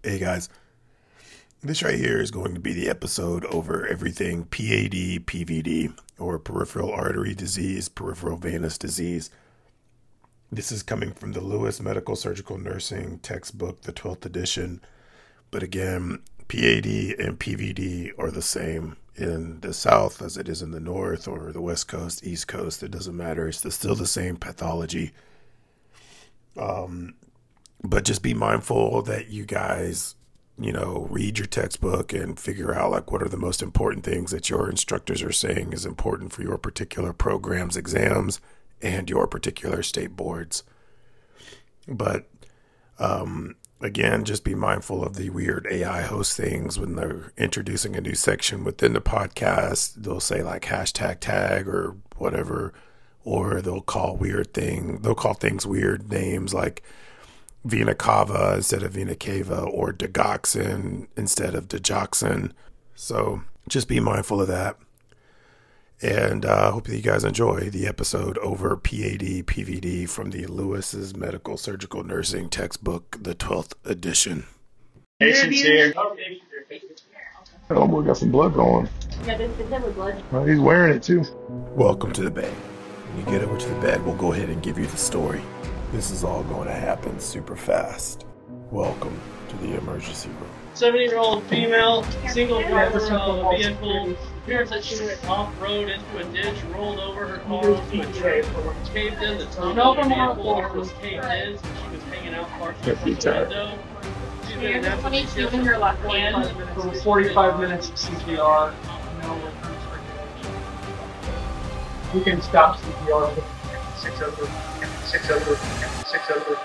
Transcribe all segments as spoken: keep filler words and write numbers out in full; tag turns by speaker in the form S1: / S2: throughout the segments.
S1: Hey guys, this right here is going to be the episode over everything P A D, P V D, or peripheral artery disease, peripheral venous disease. This is coming from the Lewis Medical Surgical Nursing textbook, the twelfth edition. But again, P A D and P V D are the same in the South as it is in the North or the West Coast, East Coast. It doesn't matter. It's still the same pathology. Um, but just be mindful that you guys, you know, read your textbook and figure out like what are the most important things that your instructors are saying is important for your particular programs, exams, and your particular state boards. But um, again, just be mindful of the weird A I host things when they're introducing a new section within the podcast. They'll say like hashtag tag or whatever, or they'll call weird thing. They'll call things weird names like vena cava instead of vena cava, or digoxin instead of digoxin. So just be mindful of that. And I uh, hope that you guys enjoy the episode over P A D, P V D from the Lewis's Medical Surgical Nursing textbook, the twelfth edition.
S2: Patients here.
S3: Oh boy, got some blood going.
S4: Yeah, there's the blood.
S3: Oh, he's wearing it too.
S1: Welcome to the bed. When you get over to the bed, we'll go ahead and give you the story. This is all going to happen super fast. Welcome to the emergency room.
S2: seventy-year-old female, single driver of a vehicle, appears that she went off-road into a ditch, rolled over, her car into a tree, caved in, the top of the vehicle was caved in, so she was hanging out partially from the window. She's been in emergency care
S5: for forty-five minutes of C P R. No, we can stop C P R. Six over, six over, six over.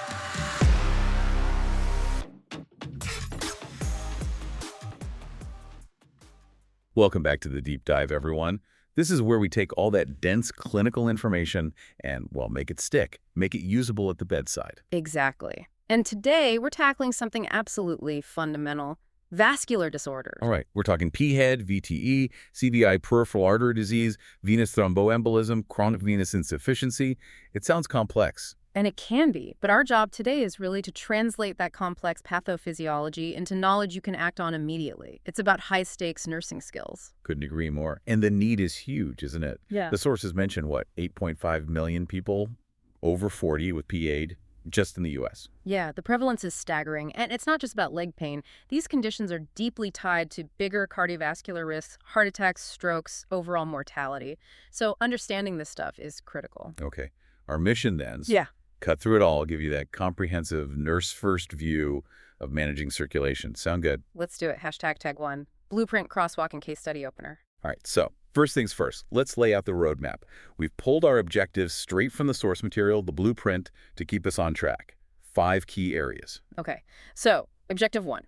S6: Welcome back to the Deep Dive, everyone. This is where we take all that dense clinical information and, well, make it stick, make it usable at the bedside.
S7: Exactly. And today, we're tackling something absolutely fundamental: vascular disorders.
S6: All right, we're talking P H E D, V T E, C V I, peripheral artery disease, venous thromboembolism, chronic venous insufficiency. It sounds complex.
S7: And it can be, but our job today is really to translate that complex pathophysiology into knowledge you can act on immediately. It's about high-stakes nursing skills.
S6: Couldn't agree more. And the need is huge, isn't it?
S7: Yeah.
S6: The sources mention, what, eight point five million people over forty with P A D just in the U S?
S7: Yeah, the prevalence is staggering. And it's not just about leg pain. These conditions are deeply tied to bigger cardiovascular risks, heart attacks, strokes, overall mortality. So understanding this stuff is critical.
S6: Okay. Our mission then is
S7: Yeah.
S6: cut through it all, give you that comprehensive nurse-first view of managing circulation. Sound good?
S7: Let's do it. Hashtag tag one. Blueprint, crosswalk, and case study opener.
S6: All right, so first things first, let's lay out the roadmap. We've pulled our objectives straight from the source material, the blueprint, to keep us on track. Five key areas.
S7: Okay, so objective one.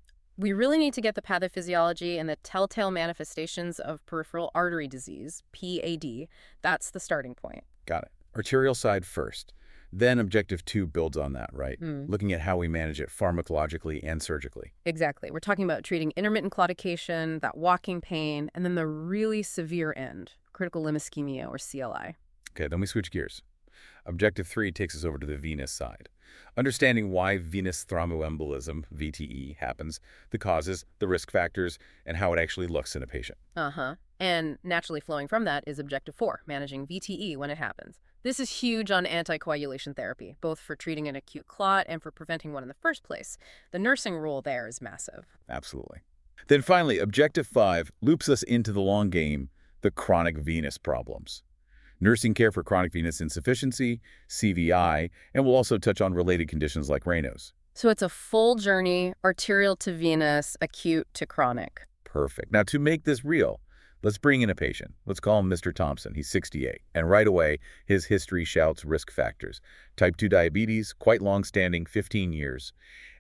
S7: We really need to get the pathophysiology and the telltale manifestations of peripheral artery disease, P A D. That's the starting point.
S6: Got it. Arterial side first. Then objective two builds on that, right?
S7: Mm.
S6: Looking at how we manage it pharmacologically and surgically.
S7: Exactly. We're talking about treating intermittent claudication, that walking pain, and then the really severe end, critical limb ischemia, or C L I.
S6: Okay, then we switch gears. Objective three takes us over to the venous side. Understanding why venous thromboembolism, V T E, happens, the causes, the risk factors, and how it actually looks in a patient.
S7: Uh-huh. And naturally flowing from that is objective four, managing V T E when it happens. This is huge on anticoagulation therapy, both for treating an acute clot and for preventing one in the first place. The nursing role there is massive.
S6: Absolutely. Then finally, objective five loops us into the long game, the chronic venous problems. Nursing care for chronic venous insufficiency, C V I, and we'll also touch on related conditions like Raynaud's.
S7: So it's a full journey, arterial to venous, acute to chronic.
S6: Perfect. Now, to make this real, let's bring in a patient. Let's call him Mister Thompson. He's sixty-eight. And right away, his history shouts risk factors. Type two diabetes, quite long-standing, fifteen years.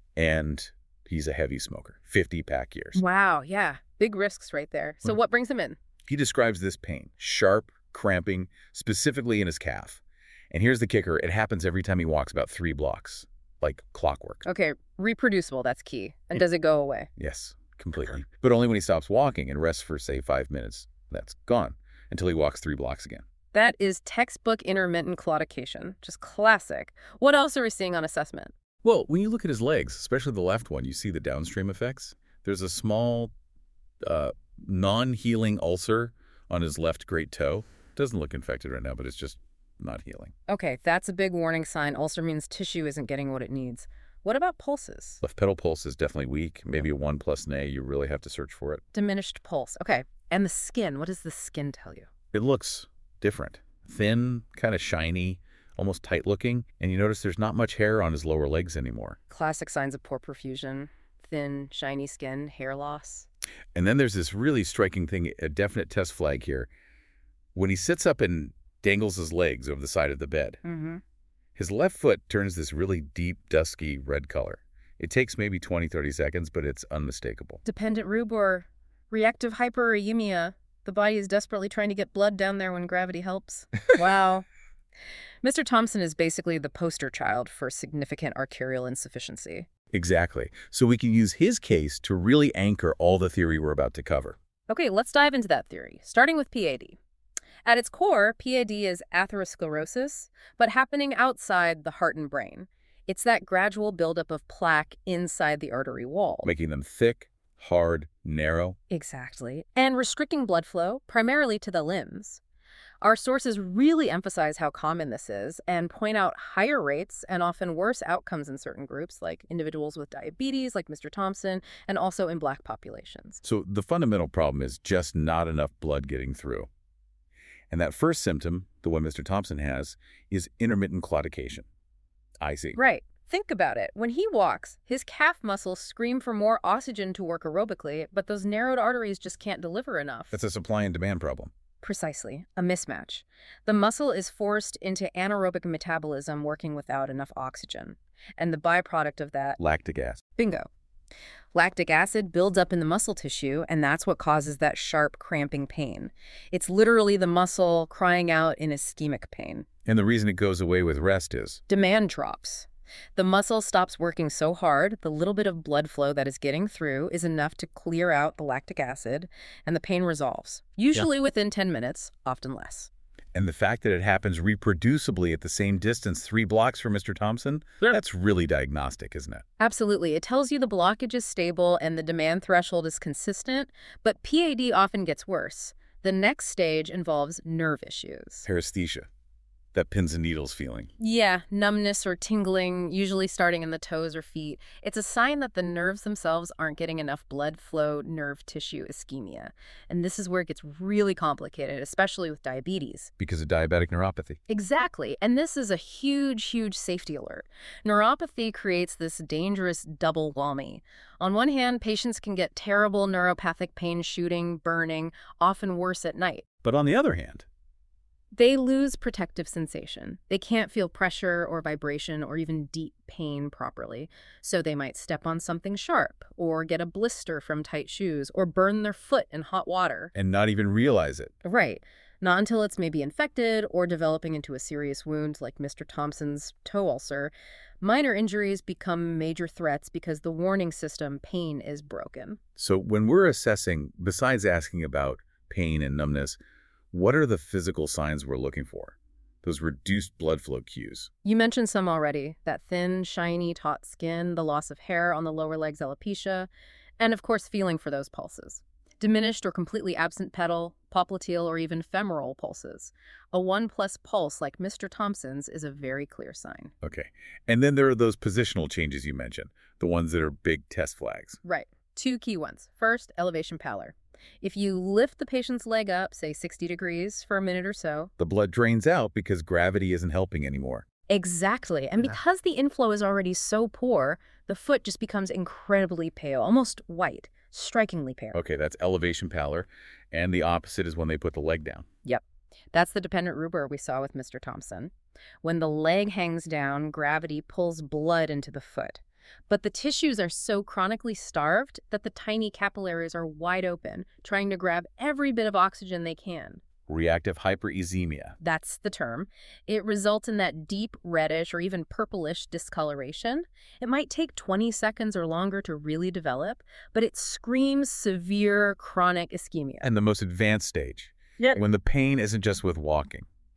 S6: And he's a heavy smoker, fifty pack years.
S7: Wow, yeah. Big risks right there. So
S6: Hmm.
S7: what brings him in?
S6: He describes this pain, sharp, cramping, specifically in his calf. And here's the kicker. It happens every time he walks about three blocks, like clockwork.
S7: Okay, reproducible, that's key. And does it go away?
S6: Yes, completely. But only when he stops walking and rests for, say, five minutes. That's gone until he walks three blocks again.
S7: That is textbook intermittent claudication. Just classic. What else are we seeing on assessment?
S6: Well, when you look at his legs, especially the left one, you see the downstream effects. There's a small uh, non-healing ulcer on his left great toe. Doesn't look infected right now, but it's just not healing.
S7: Okay, that's a big warning sign. Ulcer means tissue isn't getting what it needs. What about pulses?
S6: Left pedal pulse is definitely weak. Maybe a one plus an A. You really have to search for it.
S7: Diminished pulse. Okay. And the skin. What does the skin tell you?
S6: It looks different. Thin, kind of shiny, almost tight looking. And you notice there's not much hair on his lower legs anymore.
S7: Classic signs of poor perfusion. Thin, shiny skin, hair loss.
S6: And then there's this really striking thing, a definite test flag here. When he sits up and dangles his legs over the side of the bed,
S7: Mm-hmm.
S6: his left foot turns this really deep, dusky red color. It takes maybe twenty, thirty seconds, but it's unmistakable.
S7: Dependent rubor. Reactive hyperemia. The body is desperately trying to get blood down there when gravity helps. Wow. Mister Thompson is basically the poster child for significant arterial insufficiency.
S6: Exactly. So we can use his case to really anchor all the theory we're about to cover.
S7: Okay, let's dive into that theory, starting with P A D. At its core, P A D is atherosclerosis, but happening outside the heart and brain. It's that gradual buildup of plaque inside the artery wall.
S6: Making them thick, hard, narrow.
S7: Exactly. And restricting blood flow, primarily to the limbs. Our sources really emphasize how common this is and point out higher rates and often worse outcomes in certain groups, like individuals with diabetes, like Mister Thompson, and also in Black populations.
S6: So the fundamental problem is just not enough blood getting through. And that first symptom, the one Mister Thompson has, is intermittent claudication. I see.
S7: Right. Think about it. When he walks, his calf muscles scream for more oxygen to work aerobically, but those narrowed arteries just can't deliver enough.
S6: That's a supply and demand problem.
S7: Precisely. A mismatch. The muscle is forced into anaerobic metabolism working without enough oxygen. And the byproduct of that...
S6: Lactic acid.
S7: Bingo. Lactic acid builds up in the muscle tissue, and that's what causes that sharp, cramping pain. It's literally the muscle crying out in ischemic pain.
S6: And the reason it goes away with rest is?
S7: Demand drops. The muscle stops working so hard, the little bit of blood flow that is getting through is enough to clear out the lactic acid, and the pain resolves, usually yeah. within ten minutes, often less.
S6: And the fact that it happens reproducibly at the same distance, three blocks from Mister Thompson, yeah. that's really diagnostic, isn't it?
S7: Absolutely. It tells you the blockage is stable and the demand threshold is consistent, but P A D often gets worse. The next stage involves nerve issues.
S6: Paresthesia. That pins and needles feeling.
S7: Yeah, numbness or tingling, usually starting in the toes or feet. It's a sign that the nerves themselves aren't getting enough blood flow, nerve tissue ischemia. And this is where it gets really complicated, especially with diabetes.
S6: Because of diabetic neuropathy.
S7: Exactly. And this is a huge, huge safety alert. Neuropathy creates this dangerous double whammy. On one hand, patients can get terrible neuropathic pain shooting, burning, often worse at night.
S6: But on the other hand,
S7: they lose protective sensation. They can't feel pressure or vibration or even deep pain properly. So they might step on something sharp or get a blister from tight shoes or burn their foot in hot water.
S6: And not even realize it.
S7: Right. Not until it's maybe infected or developing into a serious wound like Mister Thompson's toe ulcer. Minor injuries become major threats because the warning system, pain, is broken.
S6: So when we're assessing, besides asking about pain and numbness, what are the physical signs we're looking for? Those reduced blood flow cues.
S7: You mentioned some already. That thin, shiny, taut skin, the loss of hair on the lower legs, alopecia, and of course feeling for those pulses. Diminished or completely absent pedal, popliteal, or even femoral pulses. A one-plus pulse like Mister Thompson's is a very clear sign.
S6: Okay. And then there are those positional changes you mentioned, the ones that are big test flags.
S7: Right. Two key ones. First, elevation pallor. If you lift the patient's leg up, say sixty degrees for a minute or so,
S6: the blood drains out because gravity isn't helping anymore.
S7: Exactly. And yeah. because the inflow is already so poor, the foot just becomes incredibly pale, almost white, strikingly pale.
S6: Okay, that's elevation pallor. And the opposite is when they put the leg down.
S7: Yep. That's the dependent rubor we saw with Mister Thompson. When the leg hangs down, gravity pulls blood into the foot. But the tissues are so chronically starved that the tiny capillaries are wide open, trying to grab every bit of oxygen they can.
S6: Reactive hyperemia.
S7: That's the term. It results in that deep reddish or even purplish discoloration. It might take twenty seconds or longer to really develop, but it screams severe chronic ischemia.
S6: And the most advanced stage.
S7: Yeah.
S6: When the pain isn't just with walking.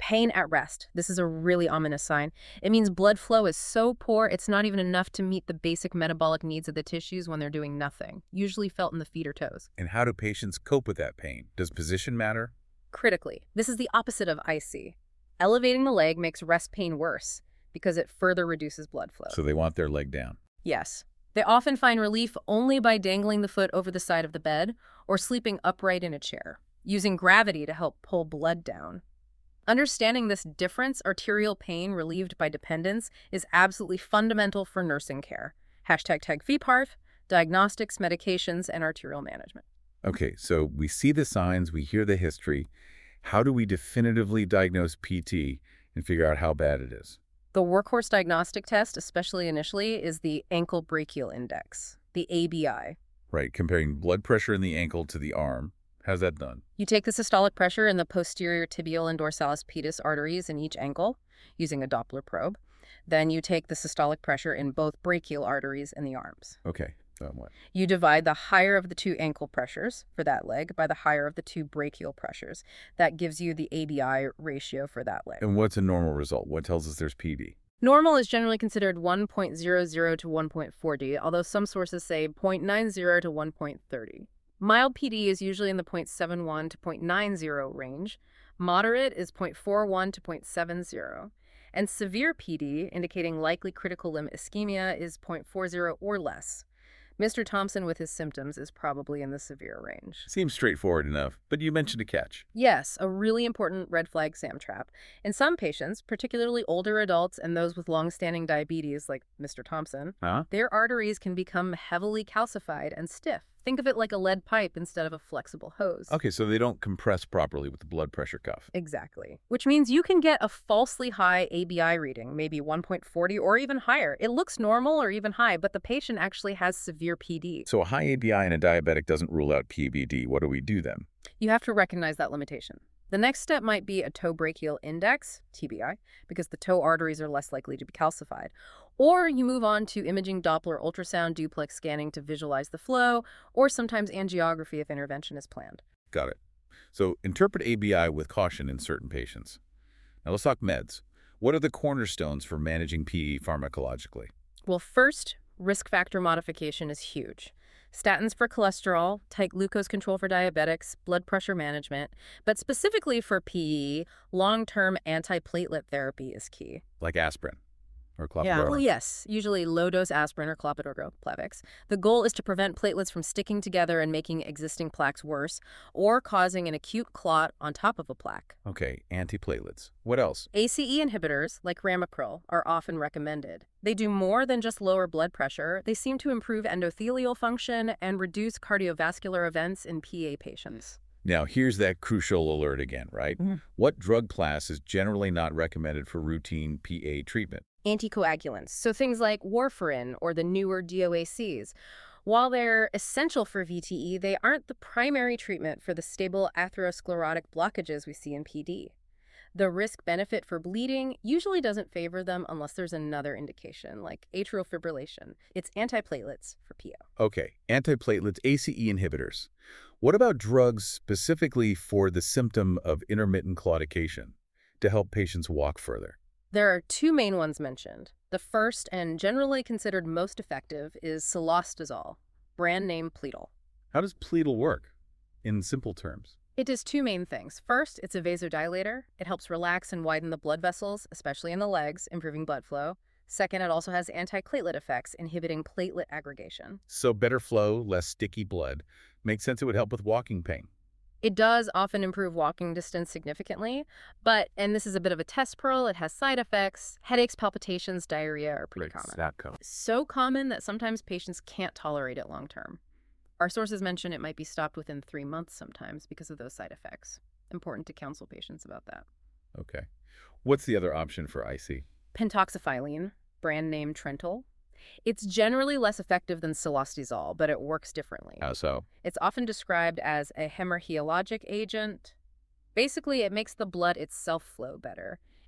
S7: Pain at rest. This is a really ominous sign. It means blood flow is so poor it's not even enough to meet the basic metabolic needs of the tissues when they're doing nothing, usually felt in the feet or toes.
S6: And how do patients cope with that pain? Does position matter?
S7: Critically, this is the opposite of I C. Elevating the leg makes rest pain worse because it further reduces blood flow.
S6: So they want their leg down.
S7: Yes. They often find relief only by dangling the foot over the side of the bed or sleeping upright in a chair, using gravity to help pull blood down. Understanding this difference, arterial pain relieved by dependence, is absolutely fundamental for nursing care. Hashtag tag F E P A R F, diagnostics, medications, and arterial management.
S6: Okay, so we see the signs, we hear the history. How do we definitively diagnose P T and figure out how bad it is?
S7: The workhorse diagnostic test, especially initially, is the ankle brachial index, the A B I.
S6: Right, comparing blood pressure in the ankle to the arm. How's that done?
S7: You take the systolic pressure in the posterior tibial and dorsalis pedis arteries in each ankle using a Doppler probe. Then you take the systolic pressure in both brachial arteries in the arms.
S6: Okay, so what?
S7: You divide the higher of the two ankle pressures for that leg by the higher of the two brachial pressures. That gives you the A B I ratio for that leg.
S6: And what's a normal result? What tells us there's P D?
S7: Normal is generally considered one point zero zero to one point four zero, although some sources say zero point nine zero to one point three zero. Mild P D is usually in the zero point seven one to zero point nine zero range. Moderate is zero point four one to zero point seven zero. And severe P D, indicating likely critical limb ischemia, is zero point four zero or less. Mister Thompson, with his symptoms, is probably in the severe range.
S6: Seems straightforward enough, but you mentioned a catch.
S7: Yes, a really important red flag SAM trap. In some patients, particularly older adults and those with long-standing diabetes like Mister Thompson,
S6: Huh?
S7: their arteries can become heavily calcified and stiff. Think of it like a lead pipe instead of a flexible hose.
S6: Okay, so they don't compress properly with the blood pressure cuff.
S7: Exactly. Which means you can get a falsely high A B I reading, maybe one point four zero or even higher. It looks normal or even high, but the patient actually has severe P D.
S6: So a high A B I in a diabetic doesn't rule out P V D. What do we do then?
S7: You have to recognize that limitation. The next step might be a toe brachial index, T B I, because the toe arteries are less likely to be calcified. Or you move on to imaging Doppler ultrasound duplex scanning to visualize the flow, or sometimes angiography if intervention is planned.
S6: Got it. So interpret A B I with caution in certain patients. Now let's talk meds. What are the cornerstones for managing P E pharmacologically?
S7: Well, first, risk factor modification is huge. Statins for cholesterol, tight glucose control for diabetics, blood pressure management, but specifically for P E, long-term antiplatelet therapy is key.
S6: Like aspirin or clopidogrel?
S7: Yeah, well, yes, usually low-dose aspirin or clopidogrel, Plavix. The goal is to prevent platelets from sticking together and making existing plaques worse or causing an acute clot on top of a plaque.
S6: Okay, antiplatelets. What else?
S7: A C E inhibitors, like ramipril, are often recommended. They do more than just lower blood pressure. They seem to improve endothelial function and reduce cardiovascular events in P A patients.
S6: Now, here's that crucial alert again, right?
S7: Mm-hmm.
S6: What drug class is generally not recommended for routine P A treatment?
S7: Anticoagulants, so things like warfarin or the newer D O A Cs. While they're essential for V T E, they aren't the primary treatment for the stable atherosclerotic blockages we see in P D. The risk-benefit for bleeding usually doesn't favor them unless there's another indication, like atrial fibrillation. It's antiplatelets for P O.
S6: Okay, antiplatelets, A C E inhibitors. What about drugs specifically for the symptom of intermittent claudication to help patients walk further?
S7: There are two main ones mentioned. The first, and generally considered most effective, is cilostazol, brand name Pleadol.
S6: How does Pleadol work, in simple terms?
S7: It does two main things. First, it's a vasodilator. It helps relax and widen the blood vessels, especially in the legs, improving blood flow. Second, it also has antiplatelet effects, inhibiting platelet aggregation.
S6: So better flow, less sticky blood. Makes sense it would help with walking pain.
S7: It does often improve walking distance significantly, but, and this is a bit of a test pearl, it has side effects. Headaches, palpitations, diarrhea are pretty common.
S6: That common.
S7: So common that sometimes patients can't tolerate it long term. Our sources mention it might be stopped within three months sometimes because of those side effects. Important to counsel patients about that.
S6: Okay. What's the other option for I C?
S7: Pentoxifylline, brand name Trentol. It's generally less effective than cilostazol, but it works differently.
S6: How so?
S7: It's often described as a hemorrhagic agent. Basically, it makes the blood itself flow better.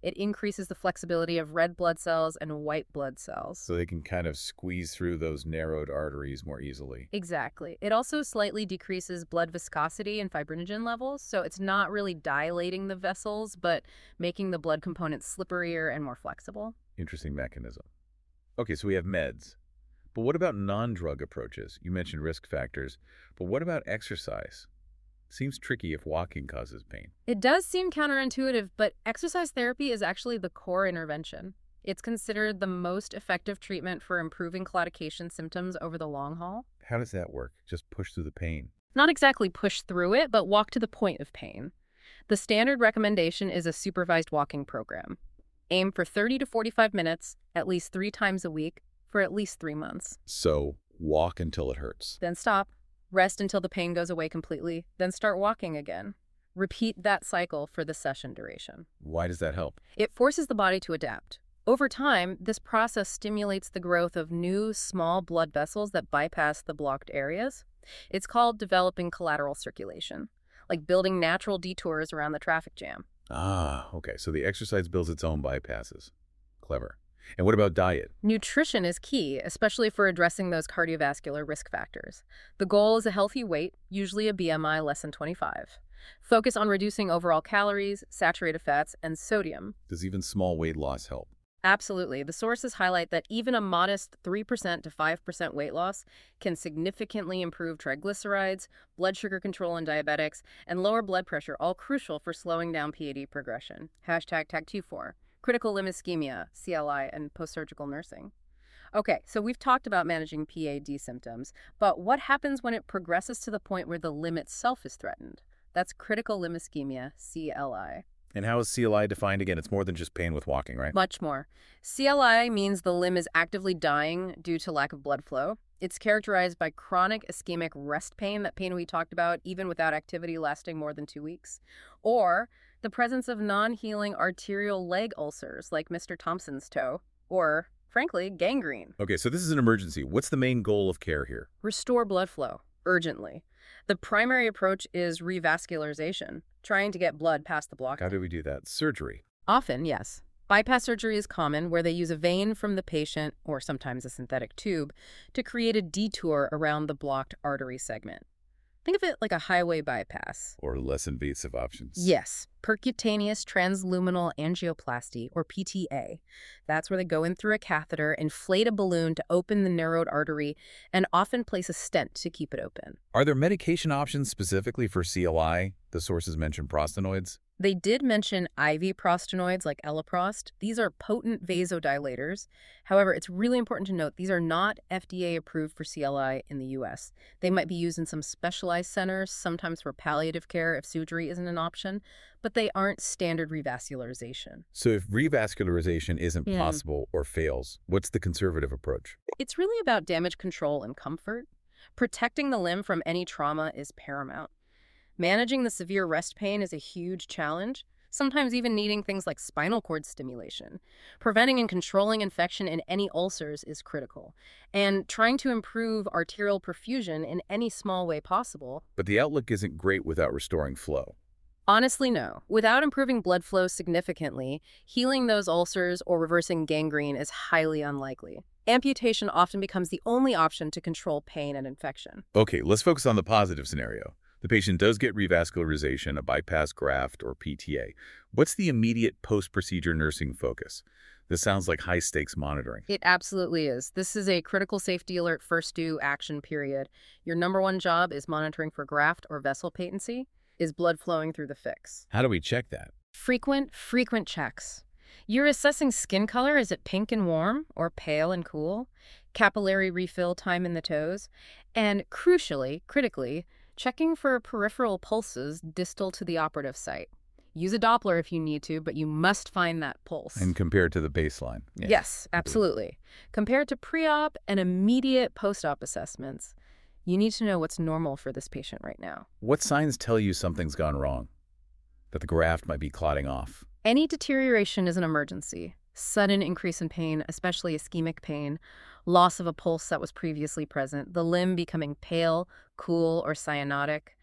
S7: It increases the flexibility of red blood cells and white blood cells.
S6: So they can kind of squeeze through those narrowed arteries more easily.
S7: Exactly. It also slightly decreases blood viscosity and fibrinogen levels, so it's not really dilating the vessels, but making the blood components slipperier and more flexible.
S6: Interesting mechanism. Okay, so we have meds. But what about non-drug approaches? You mentioned risk factors, but what about exercise? Seems tricky if walking causes pain.
S7: It does seem counterintuitive, but exercise therapy is actually the core intervention. It's considered the most effective treatment for improving claudication symptoms over the long haul.
S6: How does that work? Just push through the pain?
S7: Not exactly push through it, but walk to the point of pain. The standard recommendation is a supervised walking program. Aim for thirty to forty-five minutes, at least three times a week, for at least three months.
S6: So walk until it hurts.
S7: Then stop. Rest until the pain goes away completely, then start walking again. Repeat that cycle for the session duration.
S6: Why does that help?
S7: It forces the body to adapt. Over time, this process stimulates the growth of new, small blood vessels that bypass the blocked areas. It's called developing collateral circulation, like building natural detours around the traffic jam.
S6: Ah, okay. So the exercise builds its own bypasses. Clever. And what about diet?
S7: Nutrition is key, especially for addressing those cardiovascular risk factors. The goal is a healthy weight, usually a B M I less than twenty-five. Focus on reducing overall calories, saturated fats, and sodium.
S6: Does even small weight loss help?
S7: Absolutely. The sources highlight that even a modest three percent to five percent weight loss can significantly improve triglycerides, blood sugar control in diabetics, and lower blood pressure, all crucial for slowing down P A D progression. Hashtag tag twenty-four. Critical limb ischemia, C L I, and post-surgical nursing. Okay, so we've talked about managing P A D symptoms, but what happens when it progresses to the point where the limb itself is threatened? That's critical limb ischemia, C L I.
S6: And how is C L I defined again? It's more than just pain with walking, right?
S7: Much more. C L I means the limb is actively dying due to lack of blood flow. It's characterized by chronic ischemic rest pain, that pain we talked about, even without activity lasting more than two weeks. Or the presence of non-healing arterial leg ulcers, like Mister Thompson's toe. Or, frankly, gangrene.
S6: Okay, so this is an emergency. What's the main goal of care here?
S7: Restore blood flow, urgently. The primary approach is revascularization, trying to get blood past the blockage.
S6: How do we do that? Surgery.
S7: Often, yes. Bypass surgery is common, where they use a vein from the patient, or sometimes a synthetic tube, to create a detour around the blocked artery segment. Think of it like a highway bypass.
S6: Or less invasive options.
S7: Yes, percutaneous transluminal angioplasty, or P T A. That's where they go in through a catheter, inflate a balloon to open the narrowed artery, and often place a stent to keep it open.
S6: Are there medication options specifically for C L I? The sources mention prostanoids.
S7: They did mention I V prostanoids like Elaprost. These are potent vasodilators. However, it's really important to note these are not F D A approved for C L I in the U S. They might be used in some specialized centers, sometimes for palliative care if surgery isn't an option, but they aren't standard revascularization.
S6: So if revascularization isn't
S7: Yeah.
S6: possible or fails, what's the conservative approach?
S7: It's really about damage control and comfort. Protecting the limb from any trauma is paramount. Managing the severe rest pain is a huge challenge, sometimes even needing things like spinal cord stimulation. Preventing and controlling infection in any ulcers is critical, and trying to improve arterial perfusion in any small way possible.
S6: But the outlook isn't great without restoring flow.
S7: Honestly, no. Without improving blood flow significantly, healing those ulcers or reversing gangrene is highly unlikely. Amputation often becomes the only option to control pain and infection.
S6: Okay, let's focus on the positive scenario. The patient does get revascularization, a bypass graft, or P T A. What's the immediate post-procedure nursing focus? This sounds like high-stakes monitoring.
S7: It absolutely is. This is a critical safety alert first due action period. Your number one job is monitoring for graft or vessel patency. Is blood flowing through the fix?
S6: How do we check that?
S7: Frequent, frequent checks. You're assessing skin color. Is it pink and warm or pale and cool? Capillary refill time in the toes. And crucially, critically, checking for peripheral pulses distal to the operative site. Use a Doppler if you need to, but you must find that pulse.
S6: And compared to the baseline. Yeah.
S7: Yes, absolutely. Compared to pre-op and immediate post-op assessments, you need to know what's normal for this patient right now.
S6: What signs tell you something's gone wrong? That the graft might be clotting off?
S7: Any deterioration is an emergency. Sudden increase in pain, especially ischemic pain, loss of a pulse that was previously present, the limb becoming pale, cool, or cyanotic.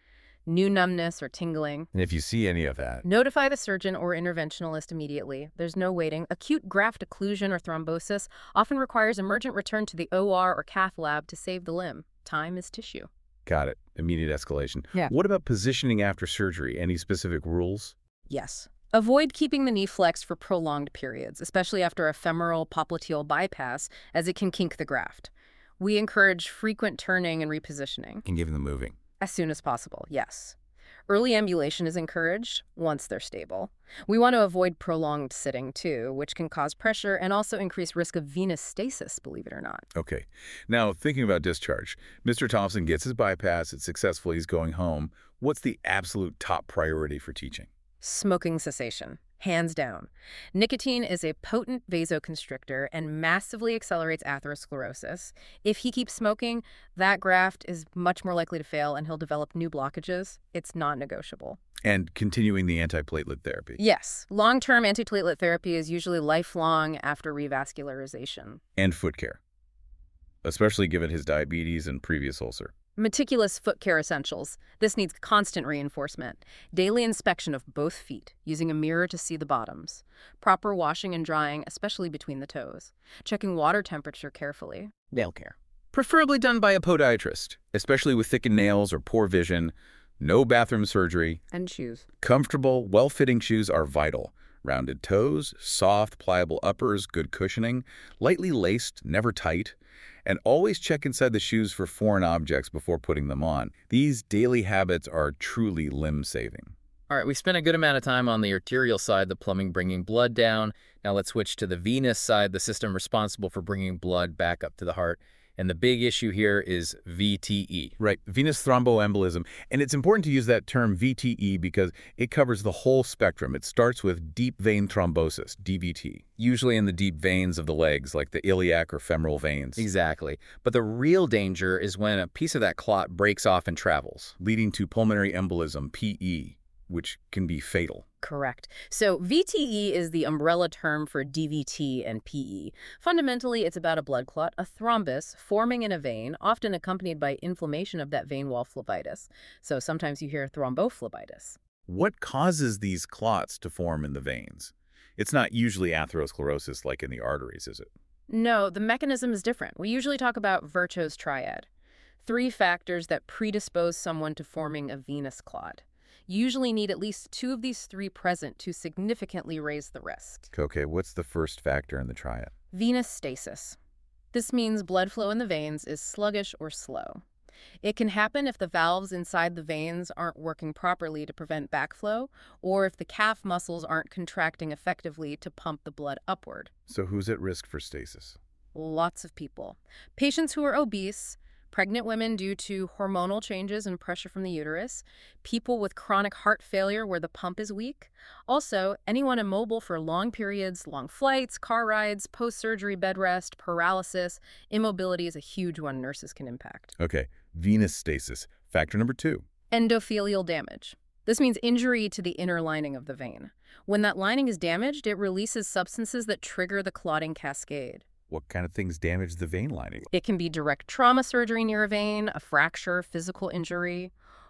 S7: new numbness or tingling.
S6: And if you see any of that,
S7: Notify the surgeon or interventionalist immediately. There's no waiting. Acute graft occlusion or thrombosis often requires emergent return to the O R or cath lab to save the limb. Time is tissue.
S6: got it. Immediate escalation.
S7: Yeah.
S6: What about positioning after surgery? Any specific rules?
S7: Yes. Avoid keeping the knee flexed for prolonged periods, especially after a femoral popliteal bypass, as it can kink the graft. We encourage frequent turning and repositioning.
S6: And giving them moving.
S7: As soon as possible, yes. Early ambulation is encouraged once they're stable. We want to avoid prolonged sitting, too, which can cause pressure and also increase risk of venous stasis, believe it or not.
S6: Okay. Now, thinking about discharge, Mister Thompson gets his bypass, it's successful, he's going home. What's the absolute top priority for teaching?
S7: Smoking cessation, hands down. Nicotine is a potent vasoconstrictor and massively accelerates atherosclerosis. If he keeps smoking, that graft is much more likely to fail and he'll develop new blockages. It's not negotiable.
S6: And continuing the antiplatelet therapy.
S7: Yes, long-term antiplatelet therapy is usually lifelong after revascularization.
S6: And foot care, especially given his diabetes and previous ulcer.
S7: Meticulous foot care essentials. This needs constant reinforcement. Daily inspection of both feet, using a mirror to see the bottoms. Proper washing and drying, especially between the toes. Checking water temperature carefully.
S6: Nail care. Preferably done by a podiatrist, especially with thickened nails or poor vision. No bathroom surgery.
S7: And shoes.
S6: Comfortable, well-fitting shoes are vital. Rounded toes, soft, pliable uppers, good cushioning, lightly laced, never tight. And always check inside the shoes for foreign objects before putting them on. These daily habits are truly limb-saving.
S4: All right, we spent a good amount of time on the arterial side, the plumbing bringing blood down. Now let's switch to the venous side, the system responsible for bringing blood back up to the heart. And the big issue here is V T E.
S6: Right, venous thromboembolism. And it's important to use that term V T E because it covers the whole spectrum. It starts with deep vein thrombosis, D V T, usually in the deep veins of the legs, like the iliac or femoral veins.
S4: Exactly. But the real danger is when a piece of that clot breaks off and travels,
S6: leading to pulmonary embolism, P E, which can be fatal.
S7: Correct. So V T E is the umbrella term for D V T and P E. Fundamentally, it's about a blood clot, a thrombus, forming in a vein, often accompanied by inflammation of that vein wall phlebitis. So sometimes you hear thrombophlebitis.
S6: What causes these clots to form in the veins? It's not usually atherosclerosis like in the arteries, is it?
S7: No, the mechanism is different. We usually talk about Virchow's triad. Three factors that predispose someone to forming a venous clot. You usually need at least two of these three present to significantly raise the risk.
S6: Okay, what's the first factor in the triad?
S7: Venous stasis. This means blood flow in the veins is sluggish or slow. It can happen if the valves inside the veins aren't working properly to prevent backflow, or if the calf muscles aren't contracting effectively to pump the blood upward.
S6: So who's at risk for stasis?
S7: Lots of people. Patients who are obese, pregnant women due to hormonal changes and pressure from the uterus, people with chronic heart failure where the pump is weak. Also, anyone immobile for long periods, long flights, car rides, post-surgery bed rest, paralysis. Immobility is a huge one nurses can impact.
S6: Okay, venous stasis. Factor number two.
S7: Endothelial damage. This means injury to the inner lining of the vein. When that lining is damaged, it releases substances that trigger the clotting cascade.
S6: What kind of things damage the vein lining?
S7: It can be direct trauma surgery near a vein, a fracture, physical injury,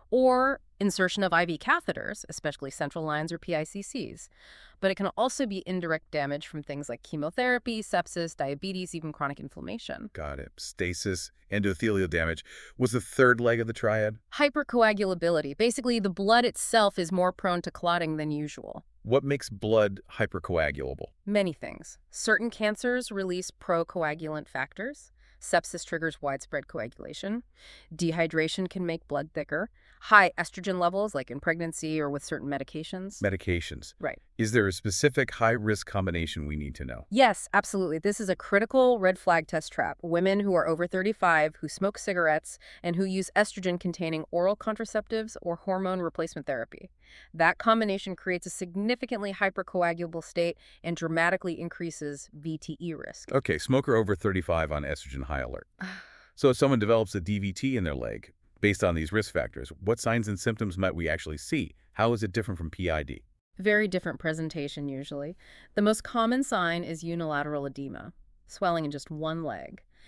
S7: or insertion of I V catheters, especially central lines or P I C Cs. But it can also be indirect damage from things like chemotherapy, sepsis, diabetes, even chronic inflammation.
S6: Got it. Stasis, endothelial damage. Was the third leg of the triad?
S7: Hypercoagulability. Basically, the blood itself is more prone to clotting than usual.
S6: What makes blood hypercoagulable?
S7: Many things. Certain cancers release procoagulant factors. Sepsis triggers widespread coagulation. Dehydration can make blood thicker. High estrogen levels, like in pregnancy or with certain medications.
S6: Medications.
S7: Right.
S6: Is there a specific high-risk combination we need to know?
S7: Yes, absolutely. This is a critical red flag test trap. Women who are over thirty-five, who smoke cigarettes, and who use estrogen-containing oral contraceptives or hormone replacement therapy. That combination creates a significantly hypercoagulable state and dramatically increases V T E risk.
S6: Okay, smoker over thirty-five on estrogen high alert. So if someone develops a D V T in their leg, based on these risk factors, what signs and symptoms might we actually see? How is it different from P I D?
S7: Very different presentation, usually. The most common sign is unilateral edema, swelling in just one leg.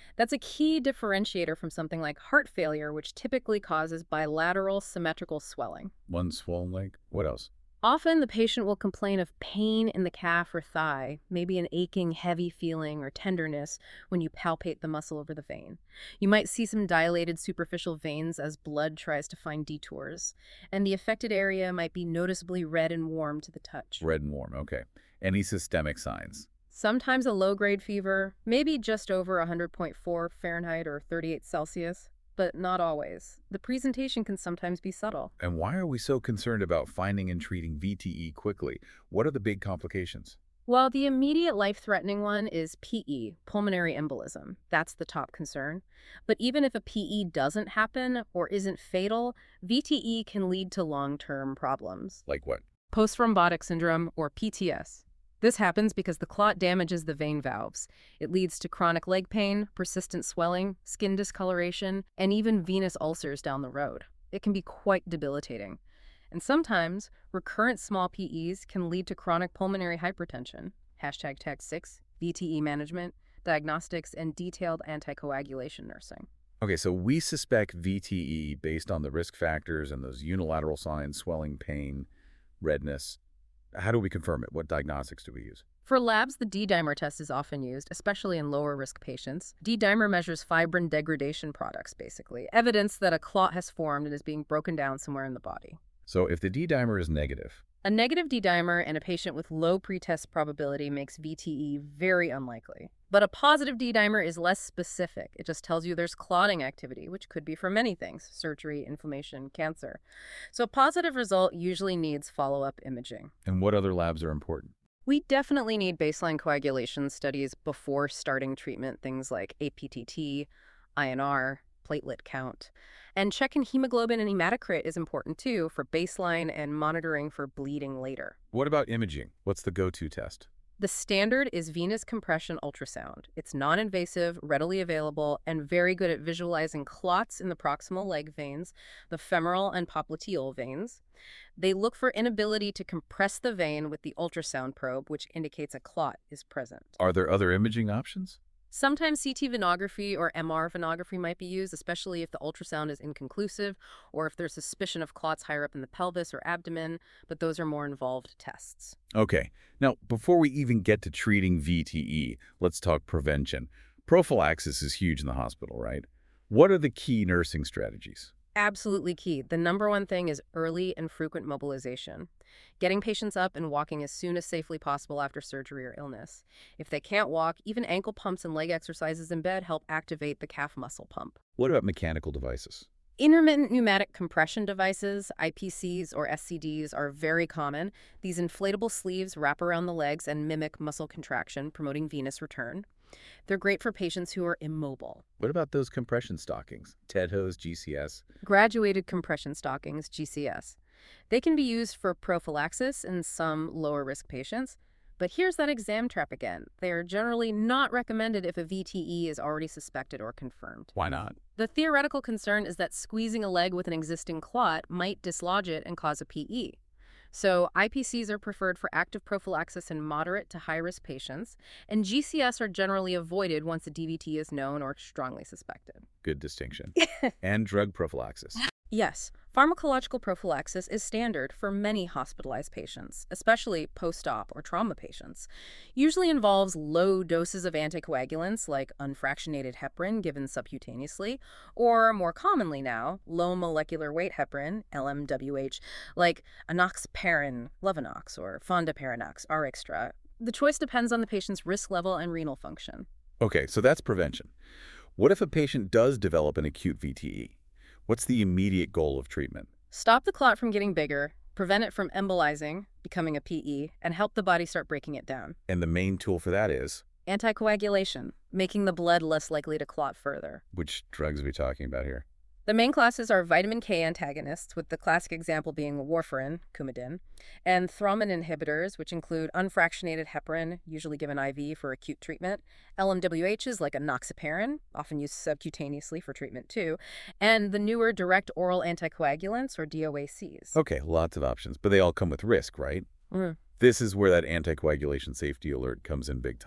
S7: That's a key differentiator from something like heart failure, which typically causes bilateral symmetrical swelling.
S6: One swollen leg? What else?
S7: Often the patient will complain of pain in the calf or thigh, maybe an aching, heavy feeling or tenderness when you palpate the muscle over the vein. You might see some dilated superficial veins as blood tries to find detours, and the affected area might be noticeably red and warm to the touch.
S6: Red and warm, okay. Any systemic signs?
S7: Sometimes a low-grade fever, maybe just over one hundred point four Fahrenheit or thirty-eight Celsius. But not always. The presentation can sometimes be subtle.
S6: And why are we so concerned about finding and treating V T E quickly? What are the big complications?
S7: Well, the immediate life-threatening one is P E, pulmonary embolism. That's the top concern. But even if a P E doesn't happen or isn't fatal, V T E can lead to long-term problems.
S6: Like what?
S7: Post-thrombotic syndrome, or P T S. This happens because the clot damages the vein valves. It leads to chronic leg pain, persistent swelling, skin discoloration, and even venous ulcers down the road. It can be quite debilitating. And sometimes, recurrent small P Es can lead to chronic pulmonary hypertension. Hashtag tag six, V T E management, diagnostics, and detailed anticoagulation nursing.
S6: Okay, so we suspect V T E based on the risk factors and those unilateral signs, swelling, pain, redness. How do we confirm it? What diagnostics do we use?
S7: For labs, the D-dimer test is often used, especially in lower-risk patients. D-dimer measures fibrin degradation products, basically, evidence that a clot has formed and is being broken down somewhere in the body.
S6: So if the D-dimer is negative?
S7: A negative D-dimer in a patient with low pretest probability makes V T E very unlikely. But a positive D-dimer is less specific. It just tells you there's clotting activity, which could be from many things: surgery, inflammation, cancer. So a positive result usually needs follow-up imaging.
S6: And what other labs are important?
S7: We definitely need baseline coagulation studies before starting treatment, things like A P T T, I N R, platelet count. And checking hemoglobin and hematocrit is important too for baseline and monitoring for bleeding later.
S6: What about imaging? What's the go-to test?
S7: The standard is venous compression ultrasound. It's non-invasive, readily available, and very good at visualizing clots in the proximal leg veins, the femoral and popliteal veins. They look for inability to compress the vein with the ultrasound probe, which indicates a clot is present.
S6: Are there other imaging options?
S7: Sometimes C T venography or M R venography might be used, especially if the ultrasound is inconclusive or if there's suspicion of clots higher up in the pelvis or abdomen, but those are more involved tests.
S6: Okay. Now, before we even get to treating V T E, let's talk prevention. Prophylaxis is huge in the hospital, right? What are the key nursing strategies?
S7: Absolutely key. The number one thing is early and frequent mobilization. Getting patients up and walking as soon as safely possible after surgery or illness. If they can't walk, even ankle pumps and leg exercises in bed help activate the calf muscle pump.
S6: What about mechanical devices?
S7: Intermittent pneumatic compression devices, I P Cs or S C Ds, are very common. These inflatable sleeves wrap around the legs and mimic muscle contraction, promoting venous return. They're great for patients who are immobile.
S6: What about those compression stockings? T E D Hos, G C S?
S7: Graduated compression stockings, G C S. They can be used for prophylaxis in some lower-risk patients. But here's that exam trap again. They are generally not recommended if a V T E is already suspected or confirmed.
S6: Why not?
S7: The theoretical concern is that squeezing a leg with an existing clot might dislodge it and cause a P E. So I P Cs are preferred for active prophylaxis in moderate to high-risk patients, and G C S are generally avoided once a D V T is known or strongly suspected.
S6: Good distinction. And drug prophylaxis.
S7: Yes, pharmacological prophylaxis is standard for many hospitalized patients, especially post-op or trauma patients. Usually involves low doses of anticoagulants like unfractionated heparin given subcutaneously, or more commonly now, low molecular weight heparin, L M W H, like enoxaparin, Lovenox, or fondaparinux, Rxtra. The choice depends on the patient's risk level and renal function.
S6: Okay, so that's prevention. What if a patient does develop an acute V T E? What's the immediate goal of treatment?
S7: Stop the clot from getting bigger, prevent it from embolizing, becoming a P E, and help the body start breaking it down.
S6: And the main tool for that is?
S7: Anticoagulation, making the blood less likely to clot further.
S6: Which drugs are we talking about here?
S7: The main classes are vitamin K antagonists, with the classic example being warfarin, Coumadin, and thrombin inhibitors, which include unfractionated heparin, usually given I V for acute treatment, L M W Hs like enoxaparin, often used subcutaneously for treatment too, and the newer direct oral anticoagulants, or D O A Cs.
S6: Okay, lots of options, but they all come with risk, right?
S7: Mm.
S6: This is where that anticoagulation safety alert comes in big time.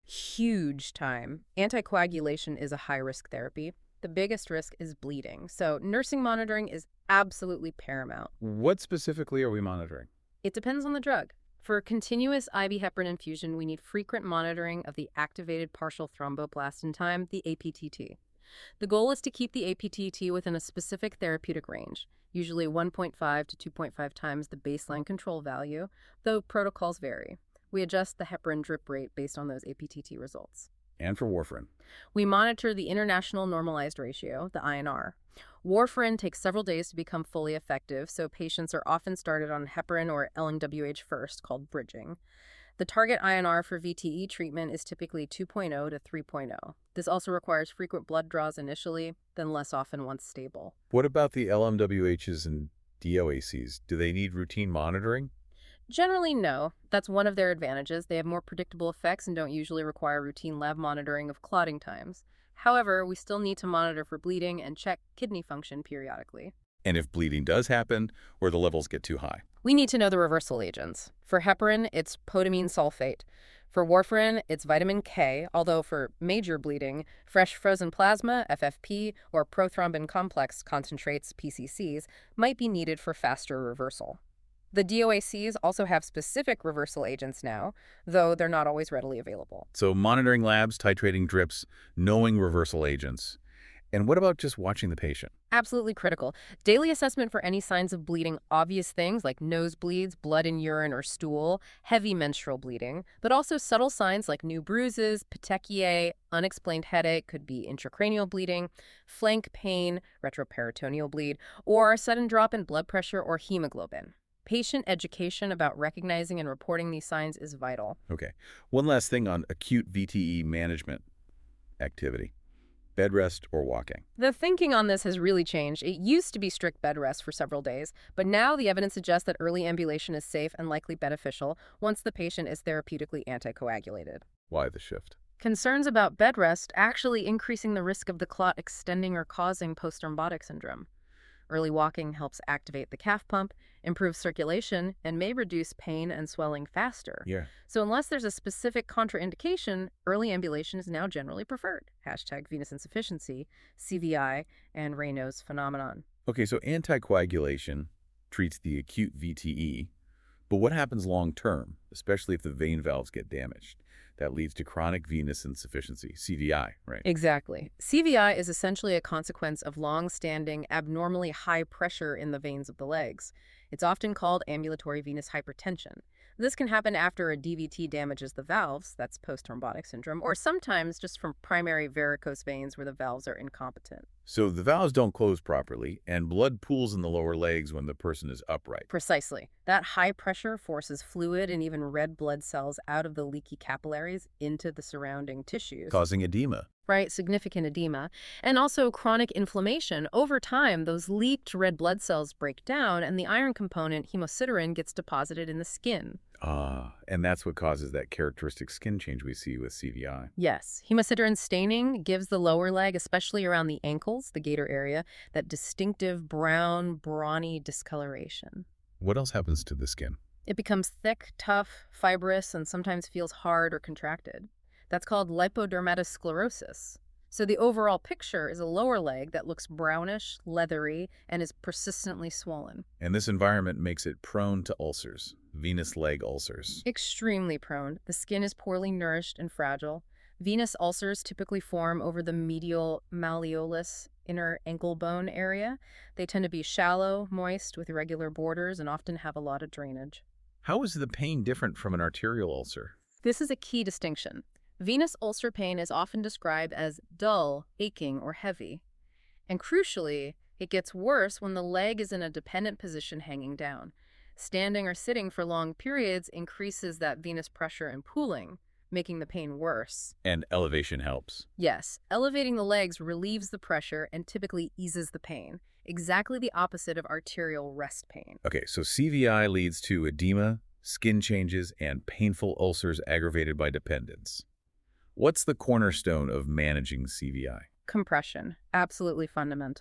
S7: Huge time. Anticoagulation is a high-risk therapy. The biggest risk is bleeding, so nursing monitoring is absolutely paramount.
S6: What specifically are we monitoring?
S7: It depends on the drug. For continuous I V heparin infusion, we need frequent monitoring of the activated partial thromboplastin time, the A P T T. The goal is to keep the A P T T within a specific therapeutic range, usually one point five to two point five times the baseline control value, though protocols vary. We adjust the heparin drip rate based on those A P T T results.
S6: And for warfarin?
S7: We monitor the International Normalized Ratio, the I N R. Warfarin takes several days to become fully effective, so patients are often started on heparin or L N W H first, called bridging. The target I N R for V T E treatment is typically two point oh to three point oh. This also requires frequent blood draws initially, then less often once stable.
S6: What about the L M W Hs and D O A Cs? Do they need routine monitoring?
S7: Generally, no. That's one of their advantages. They have more predictable effects and don't usually require routine lab monitoring of clotting times. However, we still need to monitor for bleeding and check kidney function periodically.
S6: And if bleeding does happen, or the levels get too high?
S7: We need to know the reversal agents. For heparin, it's potamine sulfate. For warfarin, it's vitamin K, although for major bleeding, fresh frozen plasma, F F P, or prothrombin complex concentrates, P C Cs, might be needed for faster reversal. The D O A Cs also have specific reversal agents now, though they're not always readily available.
S6: So monitoring labs, titrating drips, knowing reversal agents. And what about just watching the patient?
S7: Absolutely critical. Daily assessment for any signs of bleeding, obvious things like nosebleeds, blood in urine or stool, heavy menstrual bleeding, but also subtle signs like new bruises, petechiae, unexplained headache, could be intracranial bleeding, flank pain, retroperitoneal bleed, or a sudden drop in blood pressure or hemoglobin. Patient education about recognizing and reporting these signs is vital.
S6: Okay. One last thing on acute V T E management activity. Bed rest or walking?
S7: The thinking on this has really changed. It used to be strict bed rest for several days, but now the evidence suggests that early ambulation is safe and likely beneficial once the patient is therapeutically anticoagulated.
S6: Why the shift?
S7: Concerns about bed rest actually increasing the risk of the clot extending or causing post-thrombotic syndrome. Early walking helps activate the calf pump, improve circulation, and may reduce pain and swelling faster.
S6: Yeah.
S7: So unless there's a specific contraindication, early ambulation is now generally preferred. Hashtag venous insufficiency, C V I, and Raynaud's phenomenon.
S6: Okay, so anticoagulation treats the acute V T E, but what happens long term, especially if the vein valves get damaged? That leads to chronic venous insufficiency, C V I, right?
S7: Exactly. C V I is essentially a consequence of long-standing, abnormally high pressure in the veins of the legs. It's often called ambulatory venous hypertension. This can happen after a D V T damages the valves, that's post-thrombotic syndrome, or sometimes just from primary varicose veins where the valves are incompetent.
S6: So the valves don't close properly, and blood pools in the lower legs when the person is upright.
S7: Precisely. That high pressure forces fluid and even red blood cells out of the leaky capillaries into the surrounding tissues.
S6: Causing edema.
S7: Right, significant edema, and also chronic inflammation. Over time, those leaked red blood cells break down, and the iron component, hemosiderin, gets deposited in the skin.
S6: Ah, and that's what causes that characteristic skin change we see with C V I.
S7: Yes, hemosiderin staining gives the lower leg, especially around the ankles, the gaiter area, that distinctive brown, brawny discoloration.
S6: What else happens to the skin?
S7: It becomes thick, tough, fibrous, and sometimes feels hard or contracted. That's called lipodermatosclerosis. So the overall picture is a lower leg that looks brownish, leathery, and is persistently swollen.
S6: And this environment makes it prone to ulcers, venous leg ulcers.
S7: Extremely prone. The skin is poorly nourished and fragile. Venous ulcers typically form over the medial malleolus inner ankle bone area. They tend to be shallow, moist, with irregular borders, and often have a lot of drainage.
S6: How is the pain different from an arterial ulcer?
S7: This is a key distinction. Venous ulcer pain is often described as dull, aching, or heavy. And crucially, it gets worse when the leg is in a dependent position hanging down. Standing or sitting for long periods increases that venous pressure and pooling, making the pain worse.
S6: And elevation helps.
S7: Yes, elevating the legs relieves the pressure and typically eases the pain, exactly the opposite of arterial rest pain.
S6: Okay, so C V I leads to edema, skin changes, and painful ulcers aggravated by dependence. What's the cornerstone of managing C V I?
S7: Compression, absolutely fundamental.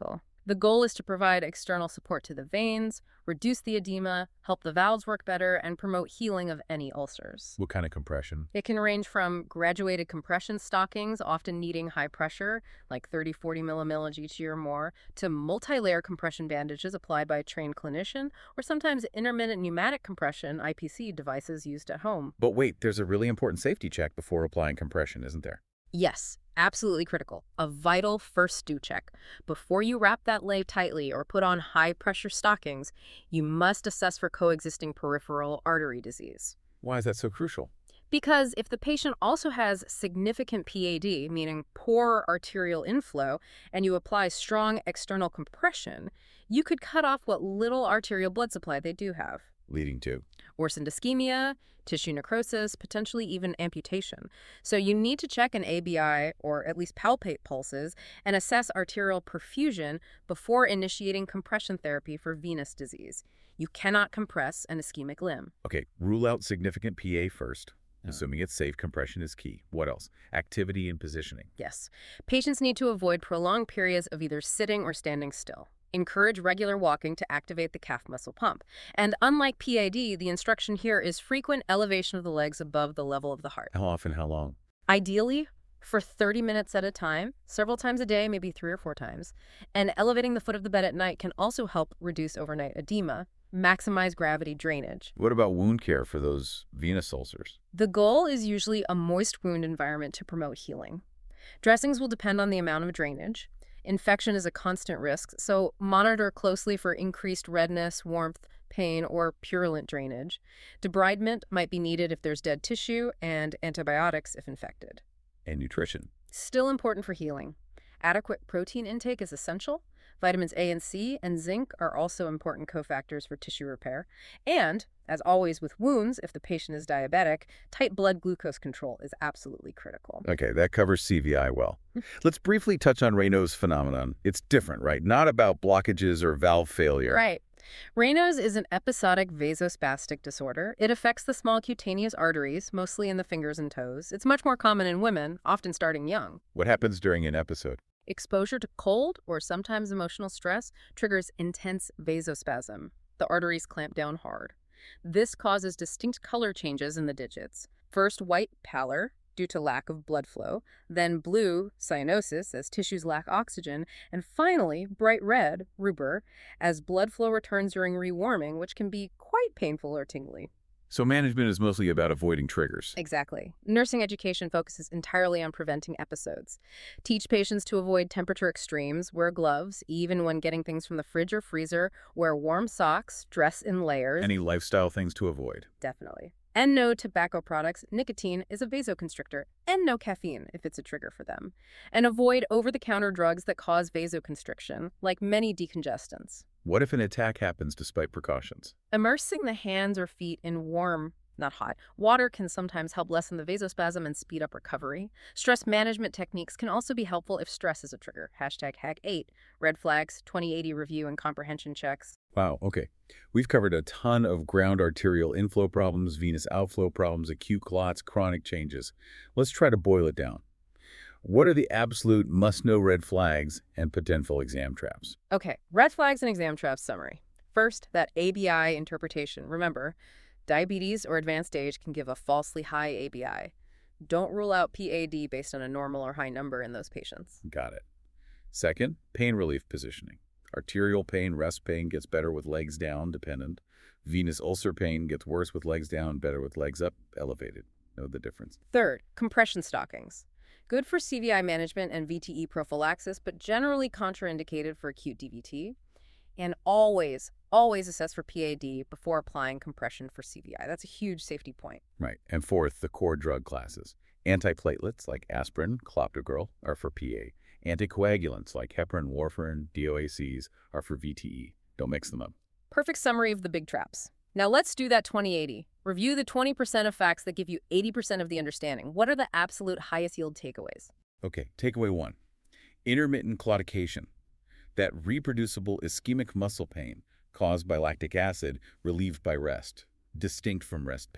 S7: The goal is to provide external support to the veins, reduce the edema, help the valves work better, and promote healing of any ulcers.
S6: What kind of compression?
S7: It can range from graduated compression stockings, often needing high pressure, like thirty, forty millimilli G T or more, to multi-layer compression bandages applied by a trained clinician, or sometimes intermittent pneumatic compression, I P C, devices used at home.
S6: But wait, there's a really important safety check before applying compression, isn't there?
S7: Yes, absolutely critical. A vital first do check. Before you wrap that lay tightly or put on high-pressure stockings, you must assess for coexisting peripheral artery disease.
S6: Why is that so crucial?
S7: Because if the patient also has significant P A D, meaning poor arterial inflow, and you apply strong external compression, you could cut off what little arterial blood supply they do have.
S6: Leading to?
S7: Worsened ischemia, tissue necrosis, potentially even amputation. So you need to check an A B I, or at least palpate pulses, and assess arterial perfusion before initiating compression therapy for venous disease. You cannot compress an ischemic limb.
S6: Okay, rule out significant P A first.
S1: Yeah.
S6: Assuming it's safe, compression is key. What else? Activity and positioning.
S7: Yes. Patients need to avoid prolonged periods of either sitting or standing still. Encourage regular walking to activate the calf muscle pump. And unlike P A D, the instruction here is frequent elevation of the legs above the level of the heart.
S6: How often, how long?
S7: Ideally, for thirty minutes at a time, several times a day, maybe three or four times. And elevating the foot of the bed at night can also help reduce overnight edema, maximize gravity drainage.
S6: What about wound care for those venous ulcers?
S7: The goal is usually a moist wound environment to promote healing. Dressings will depend on the amount of drainage. Infection is a constant risk, so monitor closely for increased redness, warmth, pain, or purulent drainage. Debridement might be needed if there's dead tissue, and antibiotics if infected.
S6: And nutrition.
S7: Still important for healing. Adequate protein intake is essential. Vitamins A and C and zinc are also important cofactors for tissue repair. And, as always with wounds, if the patient is diabetic, tight blood glucose control is absolutely critical.
S6: Okay, that covers C V I well. Let's briefly touch on Raynaud's phenomenon. It's different, right? Not about blockages or valve failure.
S7: Right. Raynaud's is an episodic vasospastic disorder. It affects the small cutaneous arteries, mostly in the fingers and toes. It's much more common in women, often starting young.
S6: What happens during an episode?
S7: Exposure to cold or sometimes emotional stress triggers intense vasospasm. The arteries clamp down hard. This causes distinct color changes in the digits. First, white pallor due to lack of blood flow, then blue cyanosis as tissues lack oxygen, and finally bright red rubor as blood flow returns during rewarming, which can be quite painful or tingly.
S6: So management is mostly about avoiding triggers.
S7: Exactly. Nursing education focuses entirely on preventing episodes. Teach patients to avoid temperature extremes, wear gloves, even when getting things from the fridge or freezer, wear warm socks, dress in layers.
S6: Any lifestyle things to avoid?
S7: Definitely. And no tobacco products. Nicotine is a vasoconstrictor, and no caffeine if it's a trigger for them. And avoid over-the-counter drugs that cause vasoconstriction, like many decongestants.
S6: What if an attack happens despite precautions?
S7: Immersing the hands or feet in warm, not hot, water can sometimes help lessen the vasospasm and speed up recovery. Stress management techniques can also be helpful if stress is a trigger. Hashtag hack eight. Red flags, twenty eighty review and comprehension checks.
S6: Wow, okay. We've covered a ton of ground arterial inflow problems, venous outflow problems, acute clots, chronic changes. Let's try to boil it down. What are the absolute must-know red flags and potential exam traps?
S7: Okay, red flags and exam traps summary. First, that A B I interpretation. Remember, diabetes or advanced age can give a falsely high A B I. Don't rule out P A D based on a normal or high number in those patients.
S6: Got it. Second, pain relief positioning. Arterial pain, rest pain gets better with legs down, dependent. Venous ulcer pain gets worse with legs down, better with legs up, elevated. Know the difference.
S7: Third, compression stockings. Good for C V I management and V T E prophylaxis, but generally contraindicated for acute D V T. And always, always assess for P A D before applying compression for C V I. That's a huge safety point.
S6: Right. And fourth, the core drug classes. Antiplatelets like aspirin, clopidogrel are for P A. Anticoagulants like heparin, warfarin, D O A Cs are for V T E. Don't mix them up.
S7: Perfect summary of the big traps. Now let's do that twenty eighty. Review the twenty percent of facts that give you eighty percent of the understanding. What are the absolute highest yield takeaways?
S6: Okay, takeaway one. Intermittent claudication. That reproducible ischemic muscle pain caused by lactic acid relieved by rest, distinct from rest pain.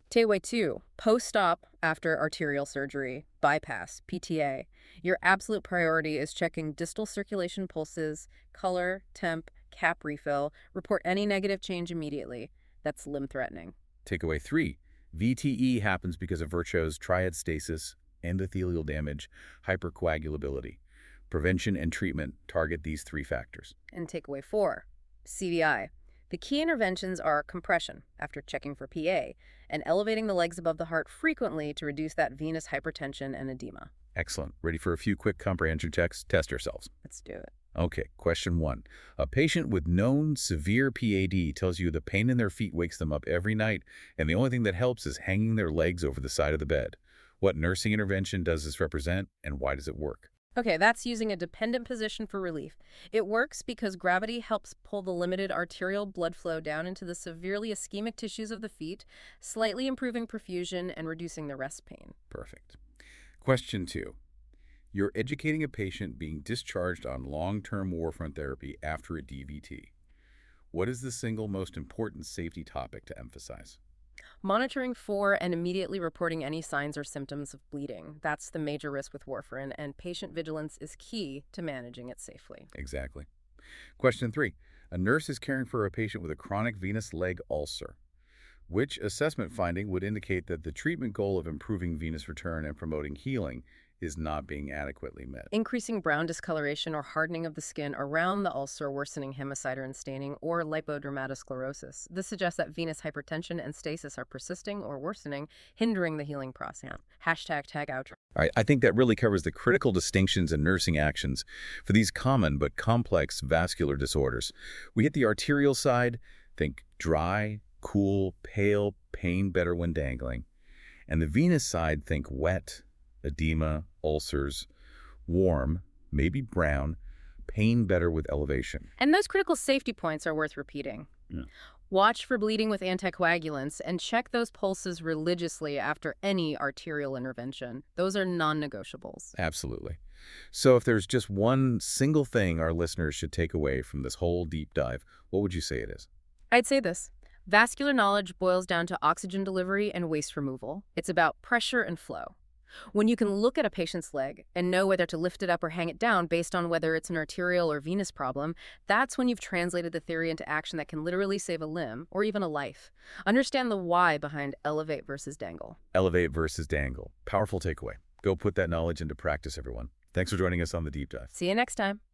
S7: Takeaway two, post-op after arterial surgery, bypass, P T A. Your absolute priority is checking distal circulation pulses, color, temp, cap refill. Report any negative change immediately. That's limb-threatening.
S6: Takeaway three, V T E happens because of Virchow's triad stasis, endothelial damage, hypercoagulability. Prevention and treatment target these three factors.
S7: And takeaway four, C V I. The key interventions are compression after checking for P A and elevating the legs above the heart frequently to reduce that venous hypertension and edema.
S6: Excellent. Ready for a few quick comprehension checks? Test yourselves.
S7: Let's do it.
S6: Okay, question one. A patient with known severe P A D tells you the pain in their feet wakes them up every night, and the only thing that helps is hanging their legs over the side of the bed. What nursing intervention does this represent, and why does it work?
S7: Okay, that's using a dependent position for relief. It works because gravity helps pull the limited arterial blood flow down into the severely ischemic tissues of the feet, slightly improving perfusion and reducing the rest pain.
S6: Perfect. Question two. You're educating a patient being discharged on long-term warfarin therapy after a D V T. What is the single most important safety topic to emphasize?
S7: Monitoring for and immediately reporting any signs or symptoms of bleeding. That's the major risk with warfarin, and patient vigilance is key to managing it safely.
S6: Exactly. Question three. A nurse is caring for a patient with a chronic venous leg ulcer. Which assessment finding would indicate that the treatment goal of improving venous return and promoting healing is not being adequately met?
S7: Increasing brown discoloration or hardening of the skin around the ulcer, worsening hemosiderin staining, or lipodermatosclerosis. This suggests that venous hypertension and stasis are persisting or worsening, hindering the healing process. Hashtag tag outro.
S6: All right, I think that really covers the critical distinctions in nursing actions for these common but complex vascular disorders. We hit the arterial side, think dry, cool, pale, pain better when dangling. And the venous side, think wet, edema, ulcers, warm, maybe brown, pain better with elevation.
S7: And those critical safety points are worth repeating.
S6: Yeah.
S7: Watch for bleeding with anticoagulants and check those pulses religiously after any arterial intervention. Those are non-negotiables.
S6: Absolutely. So if there's just one single thing our listeners should take away from this whole deep dive, what would you say it is?
S7: I'd say this. Vascular knowledge boils down to oxygen delivery and waste removal. It's about pressure and flow. When you can look at a patient's leg and know whether to lift it up or hang it down based on whether it's an arterial or venous problem, that's when you've translated the theory into action that can literally save a limb or even a life. Understand the why behind elevate versus dangle.
S6: Elevate versus dangle. Powerful takeaway. Go put that knowledge into practice, everyone. Thanks for joining us on the Deep Dive.
S7: See you next time.